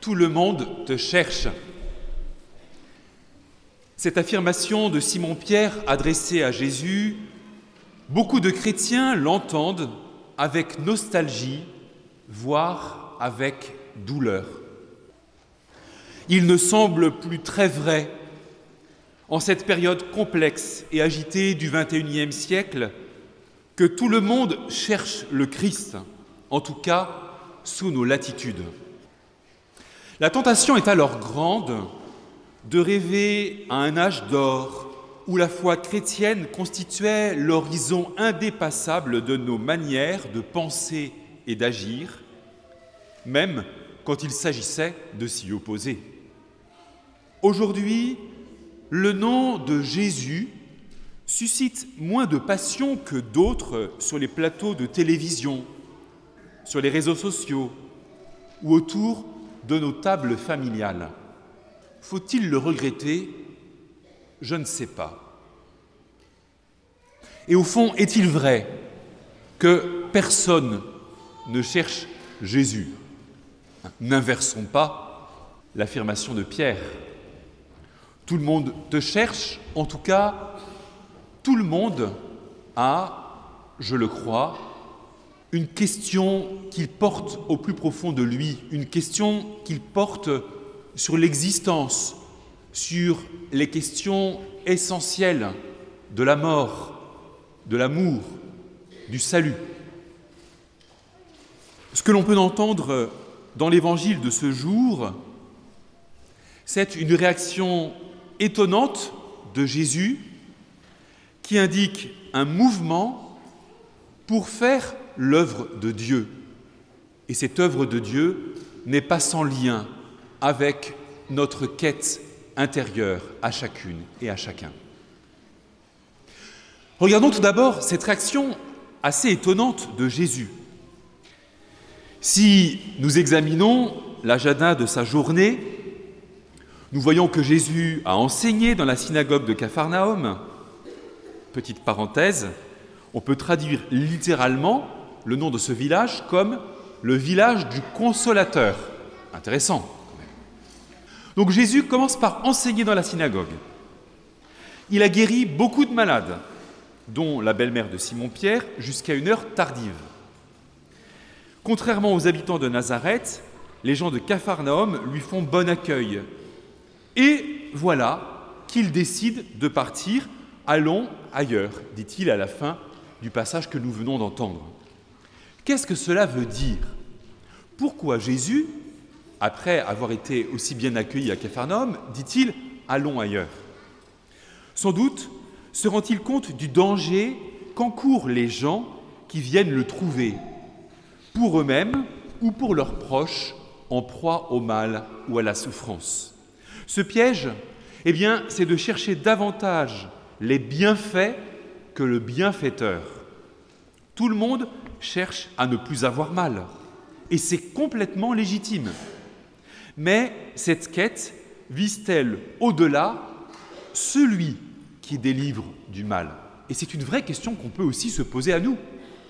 Tout le monde te cherche. Cette affirmation de Simon-Pierre adressée à Jésus, beaucoup de chrétiens l'entendent avec nostalgie, voire avec douleur. Il ne semble plus très vrai, en cette période complexe et agitée du XXIe siècle, que tout le monde cherche le Christ, en tout cas sous nos latitudes. La tentation est alors grande de rêver à un âge d'or où la foi chrétienne constituait l'horizon indépassable de nos manières de penser et d'agir, même quand il s'agissait de s'y opposer. Aujourd'hui, le nom de Jésus suscite moins de passion que d'autres sur les plateaux de télévision, sur les réseaux sociaux ou autour de nos tables familiales. Faut-il le regretter ? Je ne sais pas. Et au fond, est-il vrai que personne ne cherche Jésus ? N'inversons pas l'affirmation de Pierre. Tout le monde te cherche, en tout cas, tout le monde a, je le crois, une question qu'il porte au plus profond de lui, une question qu'il porte sur l'existence, sur les questions essentielles de la mort, de l'amour, du salut. Ce que l'on peut entendre dans l'évangile de ce jour, c'est une réaction étonnante de Jésus qui indique un mouvement pour faire l'œuvre de Dieu. Et cette œuvre de Dieu n'est pas sans lien avec notre quête intérieure à chacune et à chacun. Regardons tout d'abord cette réaction assez étonnante de Jésus. Si nous examinons l'agenda de sa journée, nous voyons que Jésus a enseigné dans la synagogue de Capharnaüm. Petite parenthèse, on peut traduire littéralement le nom de ce village comme le village du consolateur. Intéressant. Donc Jésus commence par enseigner dans la synagogue. Il a guéri beaucoup de malades, dont la belle-mère de Simon-Pierre, jusqu'à une heure tardive. Contrairement aux habitants de Nazareth, les gens de Capharnaüm lui font bon accueil. Et voilà qu'il décide de partir. Allons ailleurs, dit-il à la fin du passage que nous venons d'entendre. Qu'est-ce que cela veut dire ? Pourquoi Jésus, après avoir été aussi bien accueilli à Capharnaüm, dit-il « allons ailleurs » ? Sans doute se rend-il compte du danger qu'encourent les gens qui viennent le trouver, pour eux-mêmes ou pour leurs proches, en proie au mal ou à la souffrance. Ce piège, c'est de chercher davantage les bienfaits que le bienfaiteur. Tout le monde cherche à ne plus avoir mal, et c'est complètement légitime. Mais cette quête vise-t-elle au-delà celui qui délivre du mal ? Et c'est une vraie question qu'on peut aussi se poser à nous.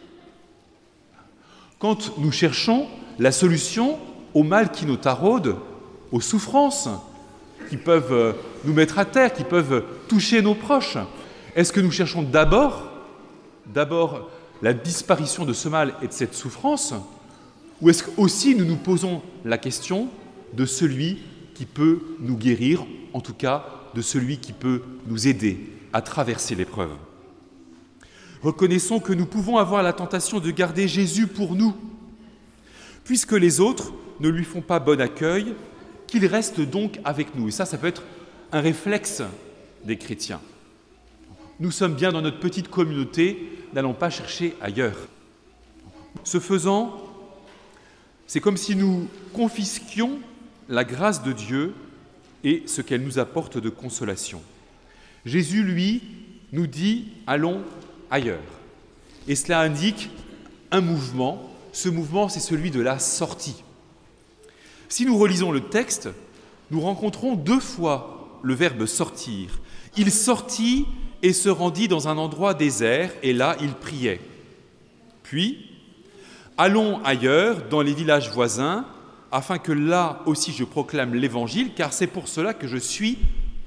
Quand nous cherchons la solution au mal qui nous taraude, aux souffrances qui peuvent nous mettre à terre, qui peuvent toucher nos proches, est-ce que nous cherchons d'abord la disparition de ce mal et de cette souffrance, ou est-ce qu'aussi nous nous posons la question de celui qui peut nous guérir, en tout cas de celui qui peut nous aider à traverser l'épreuve ? Reconnaissons que nous pouvons avoir la tentation de garder Jésus pour nous, puisque les autres ne lui font pas bon accueil, qu'il reste donc avec nous. Et ça peut être un réflexe des chrétiens. Nous sommes bien dans notre petite communauté, n'allons pas chercher ailleurs. Ce faisant, c'est comme si nous confisquions la grâce de Dieu et ce qu'elle nous apporte de consolation. Jésus, lui, nous dit « allons ailleurs ». Et cela indique un mouvement. Ce mouvement, c'est celui de la sortie. Si nous relisons le texte, nous rencontrons 2 fois le verbe « sortir ». Il sortit et se rendit dans un endroit désert, et là, il priait. Puis, allons ailleurs, dans les villages voisins, afin que là aussi je proclame l'Évangile, car c'est pour cela que je suis sorti. »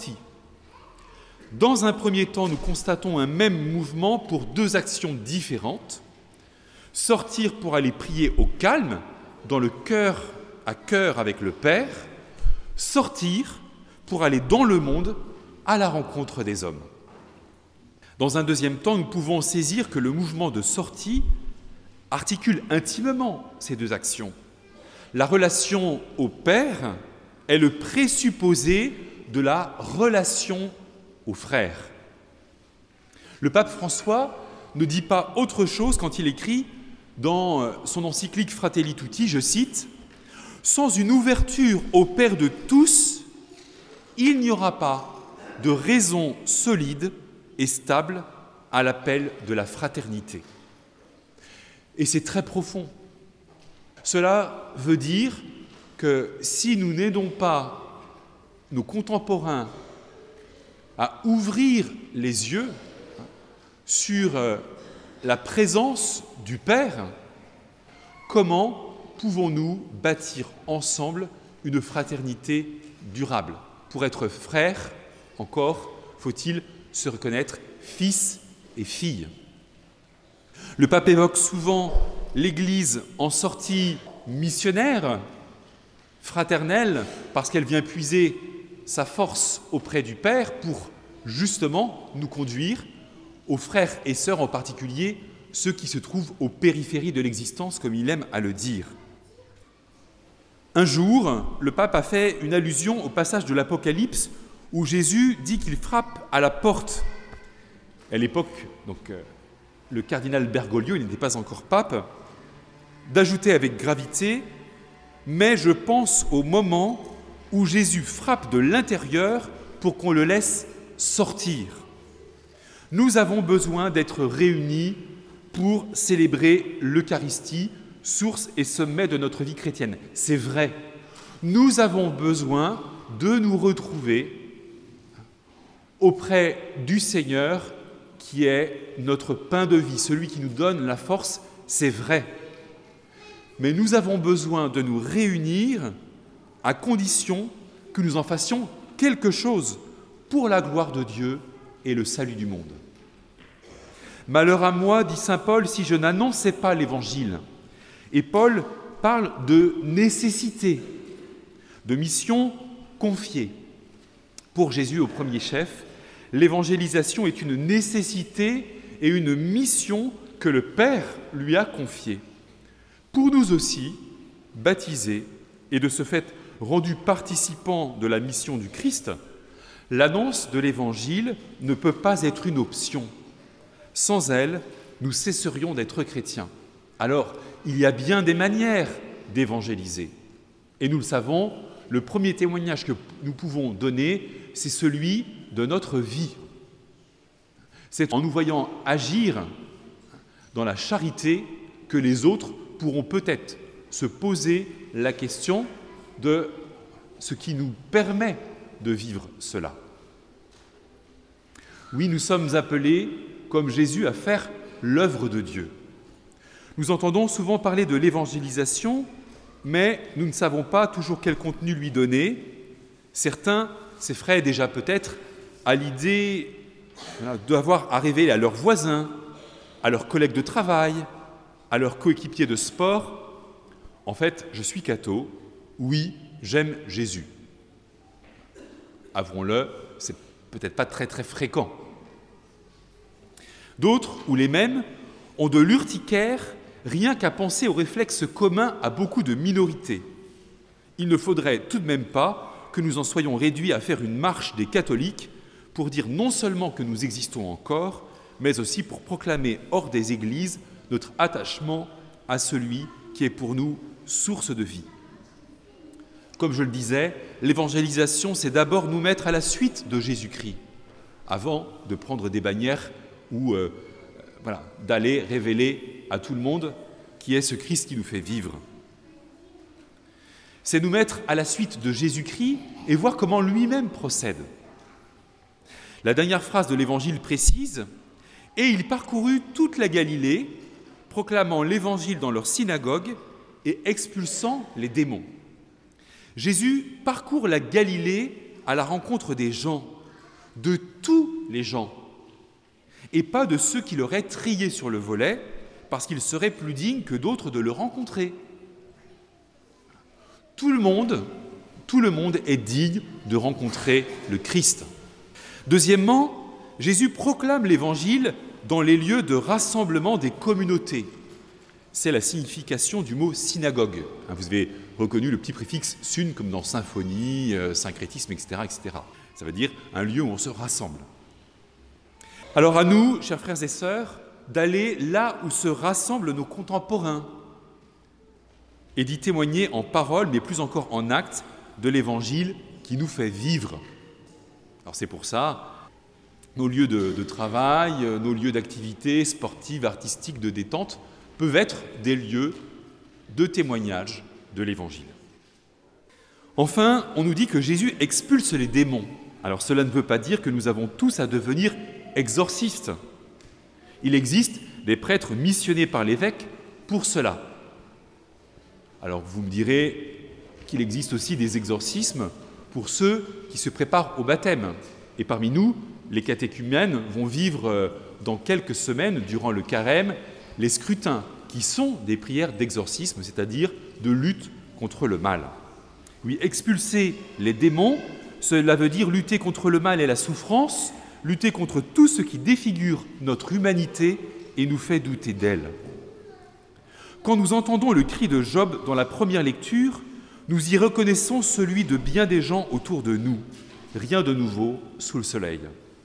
Dans un premier temps, nous constatons un même mouvement pour deux actions différentes. Sortir pour aller prier au calme, dans le cœur à cœur avec le Père. Sortir pour aller dans le monde à la rencontre des hommes. Dans un deuxième temps, nous pouvons saisir que le mouvement de sortie articule intimement ces deux actions. La relation au Père est le présupposé de la relation aux frères. Le pape François ne dit pas autre chose quand il écrit dans son encyclique Fratelli Tutti, je cite, « Sans une ouverture au Père de tous, il n'y aura pas de raison solide et stable à l'appel de la fraternité. » Et c'est très profond. Cela veut dire que si nous n'aidons pas nos contemporains à ouvrir les yeux sur la présence du Père, comment pouvons-nous bâtir ensemble une fraternité durable? Pour être frères, encore faut-il se reconnaître fils et filles. Le pape évoque souvent l'Église en sortie missionnaire, fraternelle, parce qu'elle vient puiser sa force auprès du Père pour justement nous conduire aux frères et sœurs, en particulier ceux qui se trouvent aux périphéries de l'existence, comme il aime à le dire. Un jour, le pape a fait une allusion au passage de l'Apocalypse où Jésus dit qu'il frappe à la porte. À l'époque, le cardinal Bergoglio, il n'était pas encore pape, d'ajouter avec gravité « Mais je pense au moment où Jésus frappe de l'intérieur pour qu'on le laisse sortir. » Nous avons besoin d'être réunis pour célébrer l'Eucharistie, source et sommet de notre vie chrétienne. C'est vrai. Nous avons besoin de nous retrouver auprès du Seigneur qui est notre pain de vie, celui qui nous donne la force, c'est vrai. Mais nous avons besoin de nous réunir à condition que nous en fassions quelque chose pour la gloire de Dieu et le salut du monde. Malheur à moi, dit saint Paul, si je n'annonçais pas l'Évangile. Et Paul parle de nécessité, de mission confiée. Pour Jésus au premier chef, l'évangélisation est une nécessité et une mission que le Père lui a confiée. Pour nous aussi, baptisés et de ce fait rendus participants de la mission du Christ, l'annonce de l'Évangile ne peut pas être une option. Sans elle, nous cesserions d'être chrétiens. Alors, il y a bien des manières d'évangéliser. Et nous le savons, le premier témoignage que nous pouvons donner, c'est celui de notre vie. C'est en nous voyant agir dans la charité que les autres pourront peut-être se poser la question de ce qui nous permet de vivre cela. Oui, nous sommes appelés, comme Jésus, à faire l'œuvre de Dieu. Nous entendons souvent parler de l'évangélisation, mais nous ne savons pas toujours quel contenu lui donner. Certains s'effraient déjà peut-être à l'idée d'avoir à révéler à leurs voisins, à leurs collègues de travail, à leurs coéquipiers de sport, « En fait, je suis catho, oui, j'aime Jésus. » Avouons-le, c'est peut-être pas très fréquent. D'autres, ou les mêmes, ont de l'urticaire rien qu'à penser au réflexe commun à beaucoup de minorités. Il ne faudrait tout de même pas que nous en soyons réduits à faire une marche des catholiques pour dire non seulement que nous existons encore, mais aussi pour proclamer hors des églises notre attachement à celui qui est pour nous source de vie. Comme je le disais, l'évangélisation, c'est d'abord nous mettre à la suite de Jésus-Christ, avant de prendre des bannières ou d'aller révéler à tout le monde qui est ce Christ qui nous fait vivre. C'est nous mettre à la suite de Jésus-Christ et voir comment lui-même procède. La dernière phrase de l'Évangile précise « Et il parcourut toute la Galilée, proclamant l'Évangile dans leur synagogue et expulsant les démons. Jésus parcourt la Galilée à la rencontre des gens, de tous les gens, et pas de ceux qui l'auraient trié sur le volet, parce qu'ils seraient plus dignes que d'autres de le rencontrer. Tout le monde est digne de rencontrer le Christ. Deuxièmement, Jésus proclame l'Évangile dans les lieux de rassemblement des communautés. C'est la signification du mot synagogue. Vous avez reconnu le petit préfixe sun comme dans symphonie, syncrétisme, etc., etc. Ça veut dire un lieu où on se rassemble. Alors à nous, chers frères et sœurs, d'aller là où se rassemblent nos contemporains et d'y témoigner en parole, mais plus encore en actes, de l'Évangile qui nous fait vivre. Alors c'est pour ça, nos lieux de travail, nos lieux d'activité sportive, artistique, de détente, peuvent être des lieux de témoignage de l'Évangile. Enfin, on nous dit que Jésus expulse les démons. Alors cela ne veut pas dire que nous avons tous à devenir exorcistes. Il existe des prêtres missionnés par l'évêque pour cela. Alors vous me direz qu'il existe aussi des exorcismes pour ceux qui se préparent au baptême. Et parmi nous, les catéchumènes vont vivre dans quelques semaines, durant le carême, les scrutins, qui sont des prières d'exorcisme, c'est-à-dire de lutte contre le mal. Oui, expulser les démons, cela veut dire lutter contre le mal et la souffrance, lutter contre tout ce qui défigure notre humanité et nous fait douter d'elle. Quand nous entendons le cri de Job dans la première lecture, nous y reconnaissons celui de bien des gens autour de nous. Rien de nouveau sous le soleil.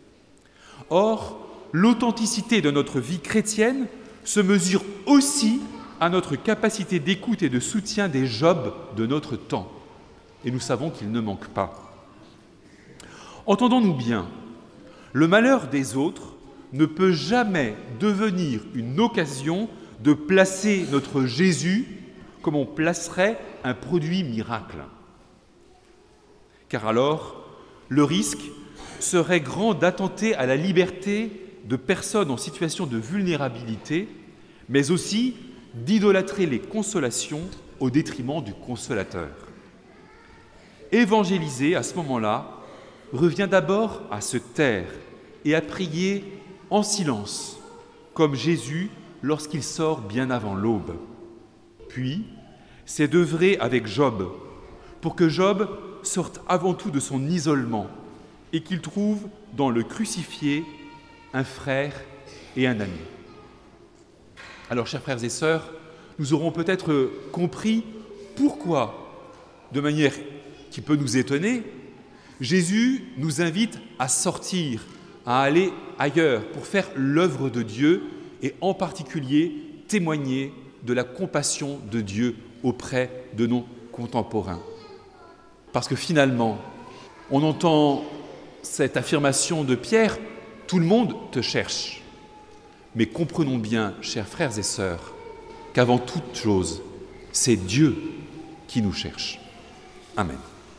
Or, l'authenticité de notre vie chrétienne se mesure aussi à notre capacité d'écoute et de soutien des Jobs de notre temps. Et nous savons qu'il ne manque pas. Entendons-nous bien, le malheur des autres ne peut jamais devenir une occasion de placer notre Jésus comme on placerait un produit miracle. Car alors, le risque serait grand d'attenter à la liberté de personnes en situation de vulnérabilité, mais aussi d'idolâtrer les consolations au détriment du consolateur. Évangéliser, à ce moment-là, revient d'abord à se taire et à prier en silence, comme Jésus lorsqu'il sort bien avant l'aube. Puis, c'est d'œuvrer avec Job, pour que Job sorte avant tout de son isolement et qu'il trouve dans le crucifié un frère et un ami. Alors, chers frères et sœurs, nous aurons peut-être compris pourquoi, de manière qui peut nous étonner, Jésus nous invite à sortir, à aller ailleurs pour faire l'œuvre de Dieu et en particulier témoigner de la compassion de Dieu auprès de nos contemporains. Parce que finalement, on entend cette affirmation de Pierre, « Tout le monde te cherche ». Mais comprenons bien, chers frères et sœurs, qu'avant toute chose, c'est Dieu qui nous cherche. Amen.